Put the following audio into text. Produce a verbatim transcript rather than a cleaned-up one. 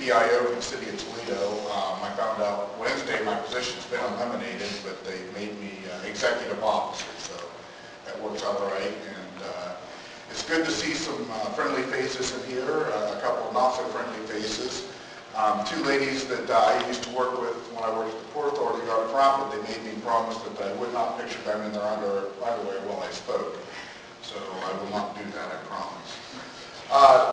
P I O in the city of Toledo. Um, I found out Wednesday my position's been eliminated, but they made me uh, executive officer, so that works out all right. And uh, it's good to see some uh, friendly faces in here, uh, a couple of not so friendly faces. Um, two ladies that uh, I used to work with when I worked at the Port Authority are up front, but they made me promise that I would not picture them in their under, underwear while I spoke. So I will not do that, I promise. Uh,